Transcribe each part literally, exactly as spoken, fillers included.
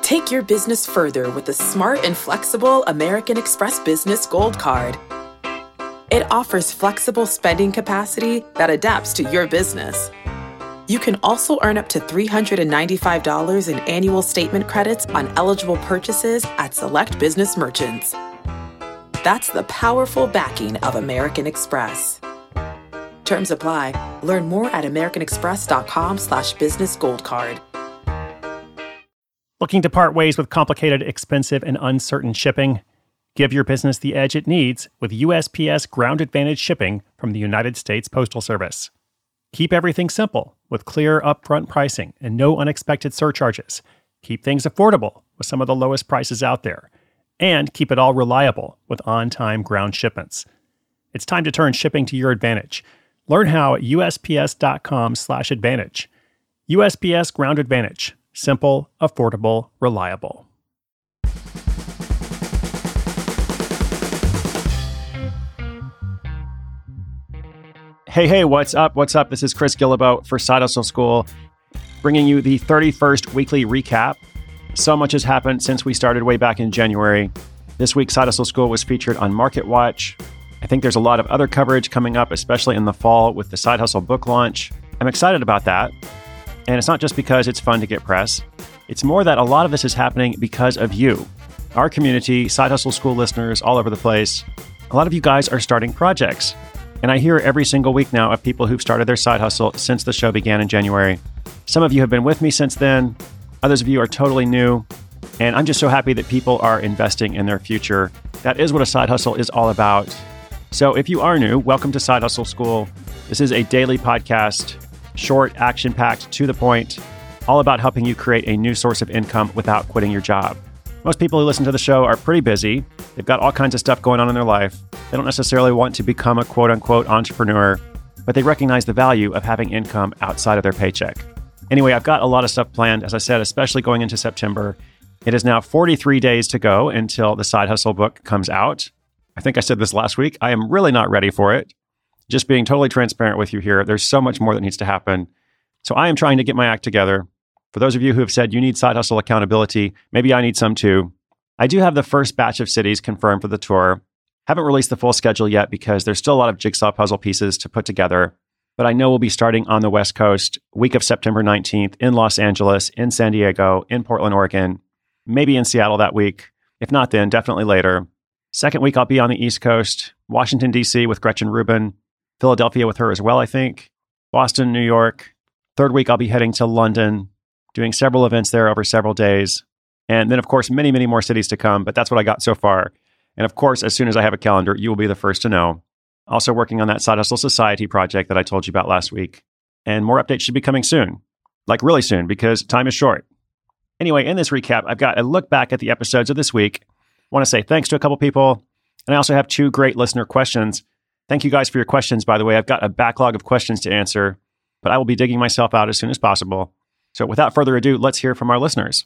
Take your business further with the smart and flexible American Express Business Gold Card. It offers flexible spending capacity that adapts to your business. You can also earn up to three hundred ninety-five dollars in annual statement credits on eligible purchases at select business merchants. That's the powerful backing of American Express. Terms apply. Learn more at americanexpress.com slash business gold card. Looking to part ways with complicated, expensive, and uncertain shipping? Give your business the edge it needs with U S P S Ground Advantage shipping from the United States Postal Service. Keep everything simple with clear upfront pricing and no unexpected surcharges. Keep things affordable with some of the lowest prices out there. And keep it all reliable with on-time ground shipments. It's time to turn shipping to your advantage. Learn how at USPS.com slash advantage. U S P S Ground Advantage. Simple, affordable, reliable. Hey, hey, what's up? What's up? This is Chris Guillebeau for Side Hustle School, bringing you the thirty-first weekly recap. So much has happened since we started way back in January. This week, Side Hustle School was featured on Market Watch. I think there's a lot of other coverage coming up, especially in the fall with the Side Hustle book launch. I'm excited about that. And it's not just because it's fun to get press. It's more that a lot of this is happening because of you, our community, Side Hustle School listeners all over the place. A lot of you guys are starting projects. And I hear every single week now of people who've started their side hustle since the show began in January. Some of you have been with me since then. Others of you are totally new. And I'm just so happy that people are investing in their future. That is what a side hustle is all about. So if you are new, welcome to Side Hustle School. This is a daily podcast, short, action-packed, to the point, all about helping you create a new source of income without quitting your job. Most people who listen to the show are pretty busy. They've got all kinds of stuff going on in their life. They don't necessarily want to become a quote-unquote entrepreneur, but they recognize the value of having income outside of their paycheck. Anyway, I've got a lot of stuff planned, as I said, especially going into September. It is now forty-three days to go until the Side Hustle book comes out. I think I said this last week. I am really not ready for it. Just being totally transparent with you here, there's so much more that needs to happen. So I am trying to get my act together. For those of you who have said you need Side Hustle accountability, maybe I need some too. I do have the first batch of cities confirmed for the tour. Haven't released the full schedule yet because there's still a lot of jigsaw puzzle pieces to put together. But I know we'll be starting on the West Coast, week of September nineteenth, in Los Angeles, in San Diego, in Portland, Oregon, maybe in Seattle that week. If not then, definitely later. Second week, I'll be on the East Coast, Washington, D C with Gretchen Rubin, Philadelphia with her as well, I think, Boston, New York. Third week, I'll be heading to London, doing several events there over several days. And then, of course, many, many more cities to come, but that's what I got so far. And of course, as soon as I have a calendar, you will be the first to know. Also working on that Side Hustle Society project that I told you about last week. And more updates should be coming soon. Like really soon, because time is short. Anyway, in this recap, I've got a look back at the episodes of this week. I want to say thanks to a couple people. And I also have two great listener questions. Thank you guys for your questions, by the way. I've got a backlog of questions to answer, but I will be digging myself out as soon as possible. So without further ado, let's hear from our listeners.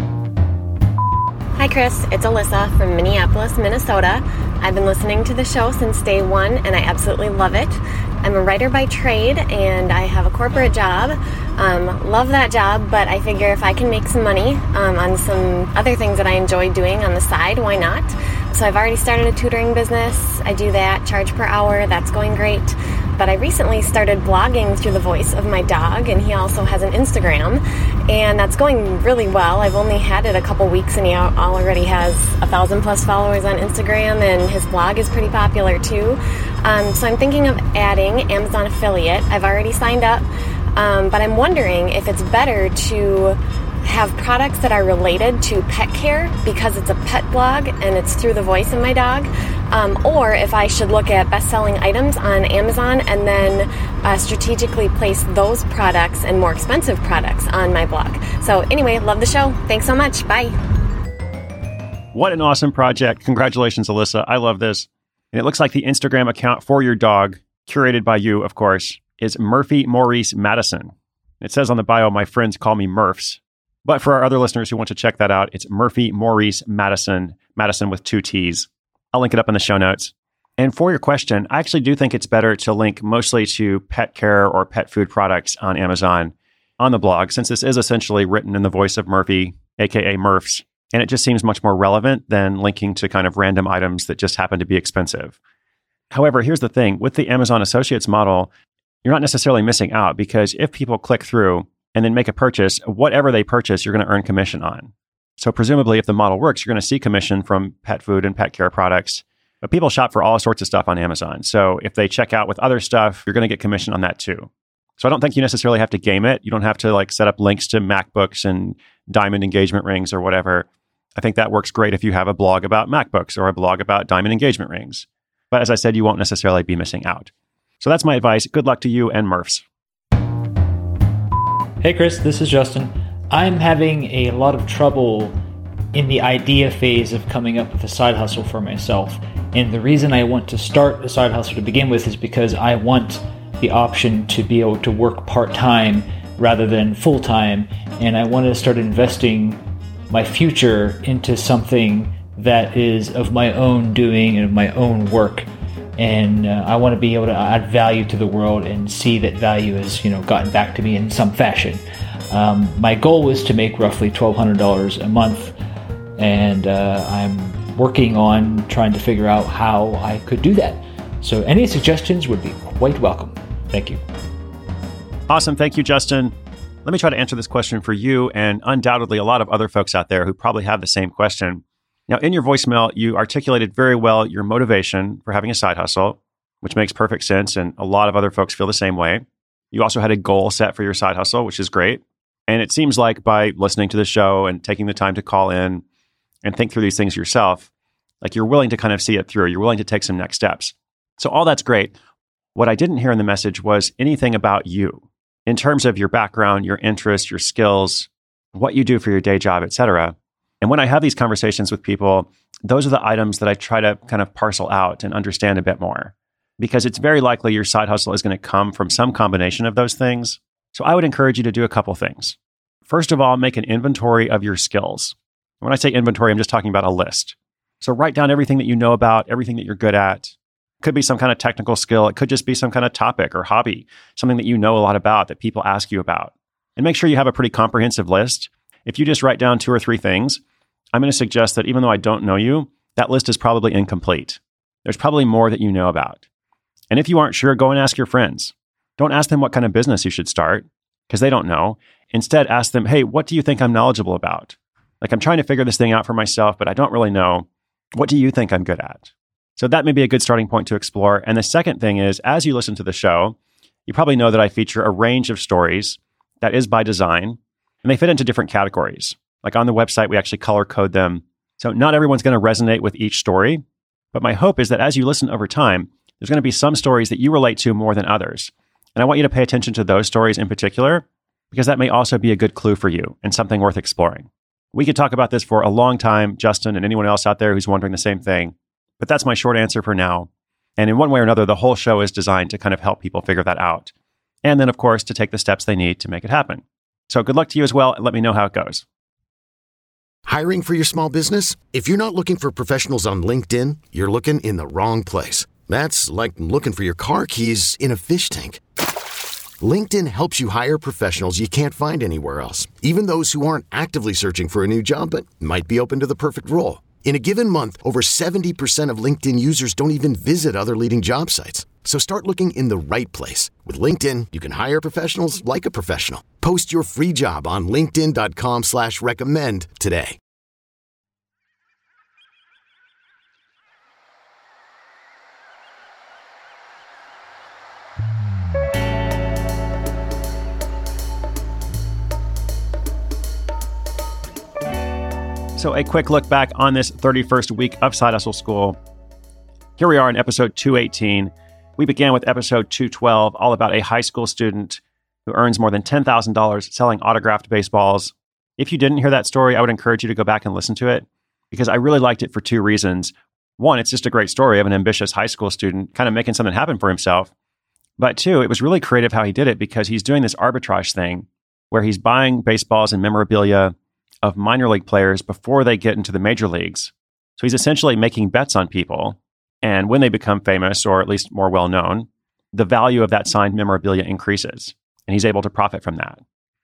Hi, Chris. It's Alyssa from Minneapolis, Minnesota. I've been listening to the show since day one, and I absolutely love it. I'm a writer by trade, and I have a corporate job. Um, love that job, but I figure if I can make some money um, on some other things that I enjoy doing on the side, why not? So I've already started a tutoring business. I do that, charge per hour. That's going great. But I recently started blogging through the voice of my dog, and he also has an Instagram, and that's going really well. I've only had it a couple weeks, and he already has a thousand plus followers on Instagram, and his blog is pretty popular too. Um, so I'm thinking of adding Amazon affiliate. I've already signed up, um, but I'm wondering if it's better to have products that are related to pet care because it's a pet blog and it's through the voice of my dog, um, or if I should look at best-selling items on Amazon and then uh, strategically place those products and more expensive products on my blog. So anyway, love the show. Thanks so much. Bye. What an awesome project. Congratulations, Alyssa. I love this. And it looks like the Instagram account for your dog, curated by you, of course, is Murphy Maurice Madison. It says on the bio, my friends call me Murphs. But for our other listeners who want to check that out, it's Murphy Maurice Madison, Madison with two T's. I'll link it up in the show notes. And for your question, I actually do think it's better to link mostly to pet care or pet food products on Amazon on the blog, since this is essentially written in the voice of Murphy. aka Murphs, and it just seems much more relevant than linking to kind of random items that just happen to be expensive. However, here's the thing. With the Amazon Associates model, you're not necessarily missing out because if people click through and then make a purchase, whatever they purchase, you're going to earn commission on. So presumably, if the model works, you're going to see commission from pet food and pet care products. But people shop for all sorts of stuff on Amazon. So if they check out with other stuff, you're going to get commission on that too. So I don't think you necessarily have to game it. You don't have to like set up links to MacBooks and diamond engagement rings or whatever. I think that works great if you have a blog about MacBooks or a blog about diamond engagement rings. But as I said, you won't necessarily be missing out. So that's my advice. Good luck to you and Murphs. Hey Chris, this is Justin. I'm having a lot of trouble in the idea phase of coming up with a side hustle for myself. And the reason I want to start a side hustle to begin with is because I want the option to be able to work part-time rather than full-time. And I want to start investing my future into something that is of my own doing and of my own work. And uh, I want to be able to add value to the world and see that value is, you know, gotten back to me in some fashion. Um, my goal is to make roughly twelve hundred dollars a month, and uh, I'm working on trying to figure out how I could do that. So any suggestions would be quite welcome. Thank you. Awesome. Thank you, Justin. Let me try to answer this question for you and undoubtedly a lot of other folks out there who probably have the same question. Now, in your voicemail, you articulated very well your motivation for having a side hustle, which makes perfect sense, and a lot of other folks feel the same way. You also had a goal set for your side hustle, which is great. And it seems like by listening to the show and taking the time to call in and think through these things yourself, like you're willing to kind of see it through. You're willing to take some next steps. So all that's great. What I didn't hear in the message was anything about you in terms of your background, your interests, your skills, what you do for your day job, et cetera. And when I have these conversations with people, those are the items that I try to kind of parcel out and understand a bit more, because it's very likely your side hustle is going to come from some combination of those things. So I would encourage you to do a couple things. First of all, make an inventory of your skills. When I say inventory, I'm just talking about a list. So write down everything that you know about, everything that you're good at. It could be some kind of technical skill. It could just be some kind of topic or hobby, something that you know a lot about that people ask you about. And make sure you have a pretty comprehensive list. If you just write down two or three things, I'm going to suggest that even though I don't know you, that list is probably incomplete. There's probably more that you know about. And if you aren't sure, go and ask your friends. Don't ask them what kind of business you should start, because they don't know. Instead, ask them, hey, what do you think I'm knowledgeable about? Like, I'm trying to figure this thing out for myself, but I don't really know. What do you think I'm good at? So that may be a good starting point to explore. And the second thing is, as you listen to the show, you probably know that I feature a range of stories that is by design, and they fit into different categories. Like on the website, we actually color code them. So not everyone's going to resonate with each story, but my hope is that as you listen over time, there's going to be some stories that you relate to more than others. And I want you to pay attention to those stories in particular, because that may also be a good clue for you and something worth exploring. We could talk about this for a long time, Justin, and anyone else out there who's wondering the same thing. But that's my short answer for now. And in one way or another, the whole show is designed to kind of help people figure that out. And then, of course, to take the steps they need to make it happen. So good luck to you as well, and let me know how it goes. Hiring for your small business? If you're not looking for professionals on LinkedIn, you're looking in the wrong place. That's like looking for your car keys in a fish tank. LinkedIn helps you hire professionals you can't find anywhere else, even those who aren't actively searching for a new job but might be open to the perfect role. In a given month, over seventy percent of LinkedIn users don't even visit other leading job sites. So start looking in the right place. With LinkedIn, you can hire professionals like a professional. Post your free job on linkedin.com slash recommend today. So a quick look back on this thirty-first week of Side Hustle School. Here we are in episode two eighteen. We began with episode two twelve, all about a high school student who earns more than ten thousand dollars selling autographed baseballs. If you didn't hear that story, I would encourage you to go back and listen to it, because I really liked it for two reasons. One, it's just a great story of an ambitious high school student kind of making something happen for himself. But two, it was really creative how he did it, because he's doing this arbitrage thing where he's buying baseballs and memorabilia of minor league players before they get into the major leagues. So he's essentially making bets on people. And when they become famous, or at least more well-known, the value of that signed memorabilia increases, and he's able to profit from that.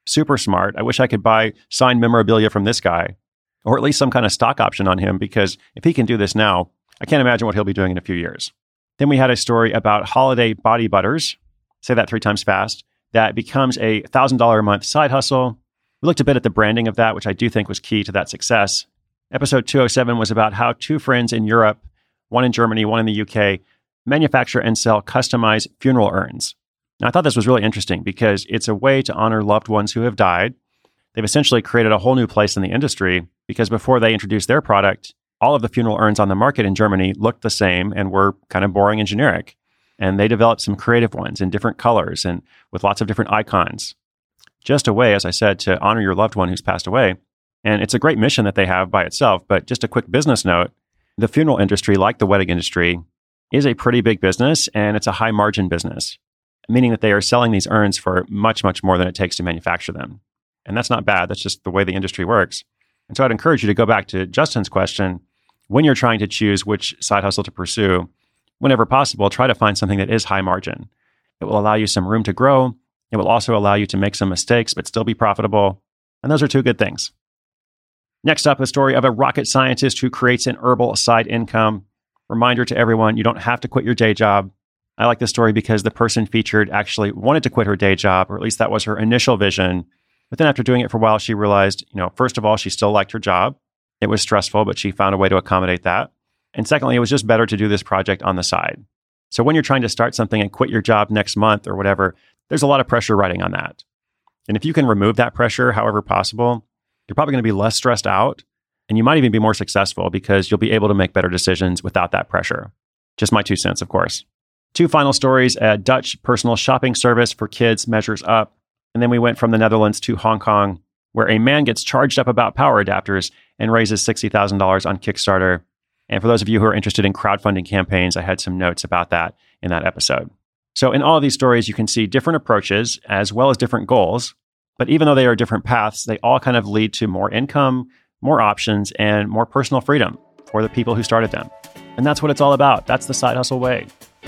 Super smart. I wish I could buy signed memorabilia from this guy, or at least some kind of stock option on him, because if he can do this now, I can't imagine what he'll be doing in a few years. Then we had a story about Holiday Body Butters, say that three times fast, that becomes a one thousand dollars a month side hustle. We looked a bit at the branding of that, which I do think was key to that success. Episode two oh seven was about how two friends in Europe, one in Germany, one in the U K, manufacture and sell customized funeral urns. Now, I thought this was really interesting because it's a way to honor loved ones who have died. They've essentially created a whole new place in the industry because before they introduced their product, all of the funeral urns on the market in Germany looked the same and were kind of boring and generic. And they developed some creative ones in different colors and with lots of different icons. Just a way, as I said, to honor your loved one who's passed away. And it's a great mission that they have by itself. But just a quick business note, the funeral industry, like the wedding industry, is a pretty big business and it's a high margin business, meaning that they are selling these urns for much, much more than it takes to manufacture them. And that's not bad. That's just the way the industry works. And so I'd encourage you to go back to Justin's question. When you're trying to choose which side hustle to pursue, whenever possible, try to find something that is high margin. It will allow you some room to grow. It will also allow you to make some mistakes, but still be profitable. And those are two good things. Next up, a story of a rocket scientist who creates an herbal side income. Reminder to everyone, you don't have to quit your day job. I like this story because the person featured actually wanted to quit her day job, or at least that was her initial vision. But then after doing it for a while, she realized, you know, first of all, she still liked her job. It was stressful, but she found a way to accommodate that. And secondly, it was just better to do this project on the side. So when you're trying to start something and quit your job next month or whatever, there's a lot of pressure riding on that. And if you can remove that pressure however possible, you're probably going to be less stressed out. And you might even be more successful because you'll be able to make better decisions without that pressure. Just my two cents, of course. Two final stories. A Dutch personal shopping service for kids measures up. And then we went from the Netherlands to Hong Kong, where a man gets charged up about power adapters and raises sixty thousand dollars on Kickstarter. And for those of you who are interested in crowdfunding campaigns, I had some notes about that in that episode. So in all of these stories, you can see different approaches as well as different goals. But even though they are different paths, they all kind of lead to more income, more options, and more personal freedom for the people who started them. And that's what it's all about. That's the Side Hustle way.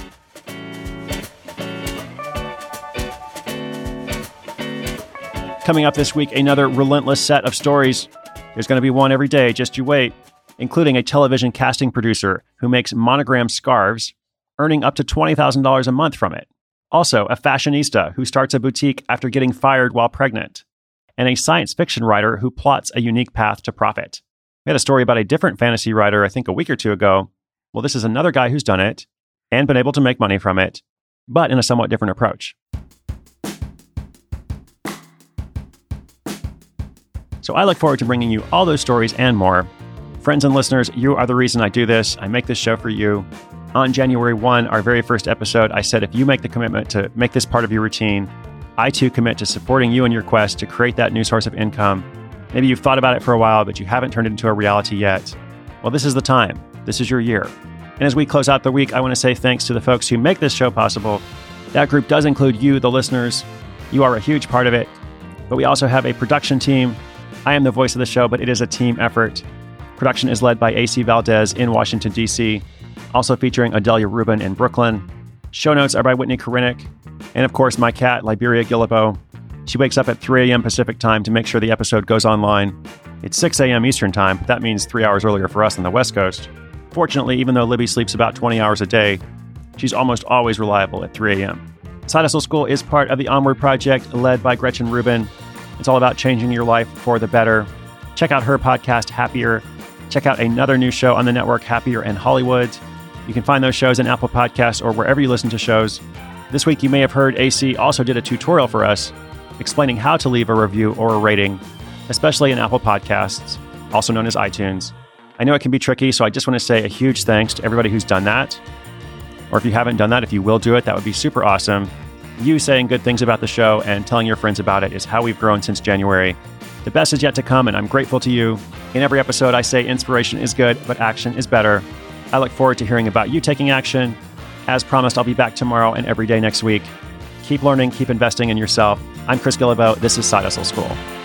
Coming up this week, another relentless set of stories. There's going to be one every day, just you wait, including a television casting producer who makes monogram scarves, earning up to twenty thousand dollars a month from it. Also, a fashionista who starts a boutique after getting fired while pregnant. And a science fiction writer who plots a unique path to profit. We had a story about a different fantasy writer, I think a week or two ago. Well, this is another guy who's done it and been able to make money from it, but in a somewhat different approach. So I look forward to bringing you all those stories and more. Friends and listeners, you are the reason I do this. I make this show for you. On January first, our very first episode, I said if you make the commitment to make this part of your routine, I too commit to supporting you in your quest to create that new source of income. Maybe you've thought about it for a while, but you haven't turned it into a reality yet. Well, this is the time. This is your year. And as we close out the week, I want to say thanks to the folks who make this show possible. That group does include you, the listeners. You are a huge part of it. But we also have a production team. I am the voice of the show, but it is a team effort. Production is led by A C Valdez in Washington, D C, also featuring Adelia Rubin in Brooklyn. Show notes are by Whitney Korinick. And of course, my cat, Liberia Guillebeau. She wakes up at three a.m. Pacific time to make sure the episode goes online. It's six a.m. Eastern time, but that means three hours earlier for us on the West Coast. Fortunately, even though Libby sleeps about twenty hours a day, she's almost always reliable at three a.m. Side Hustle School is part of the Onward Project led by Gretchen Rubin. It's all about changing your life for the better. Check out her podcast, Happier. Check out another new show on the network, Happier and Hollywood. You can find those shows in Apple Podcasts or wherever you listen to shows. This week, you may have heard A C also did a tutorial for us explaining how to leave a review or a rating, especially in Apple Podcasts, also known as iTunes. I know it can be tricky, so I just want to say a huge thanks to everybody who's done that. Or if you haven't done that, if you will do it, that would be super awesome. You saying good things about the show and telling your friends about it is how we've grown since January. The best is yet to come, and I'm grateful to you. In every episode, I say inspiration is good, but action is better. I look forward to hearing about you taking action. As promised, I'll be back tomorrow and every day next week. Keep learning, keep investing in yourself. I'm Chris Guillebeau. This is Side Hustle School.